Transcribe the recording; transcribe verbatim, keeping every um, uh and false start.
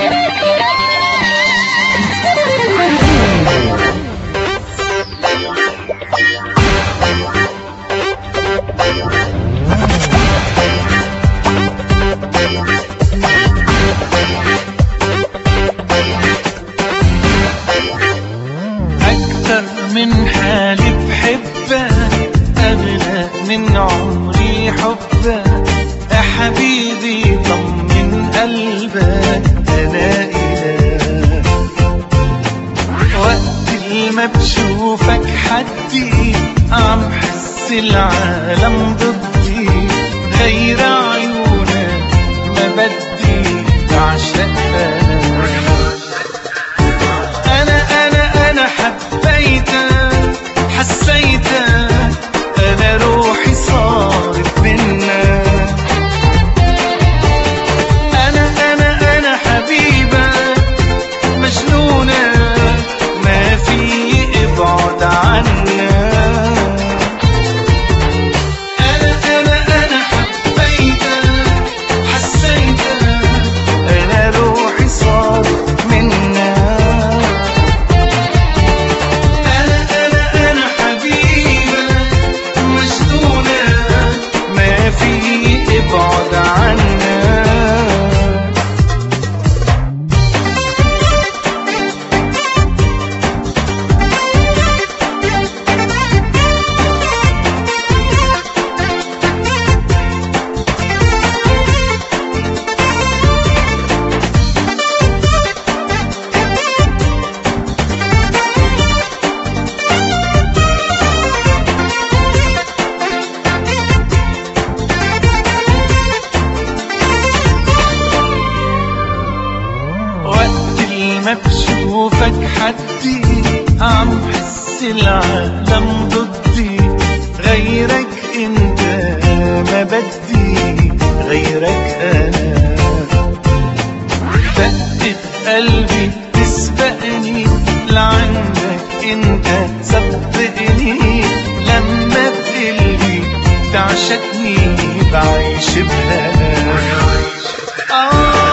من حالي بحبك أغلى من عمري حبك يا حبيبي طمن قلبك أنا إله وقت ما بشوفك حدي عم حس العالم ضدي غير عيونك ما بدي بعشقها أنا أنا أنا حبيتك حسيتك أنا روحي صارت منك أنا أنا أنا حبيبك مجنونك ما في ابعد عنك أنا أنا أنا حبيتك حسيتك أنا روحي صارت منك ابعد عنا ما بشوفك حدي عم حس العالم ضدي غيرك انت ما بدي غيرك انا دقة قلبي تسبقني لعندك انت صدقني لما بقلبي تعشقني بعيش بهنا آه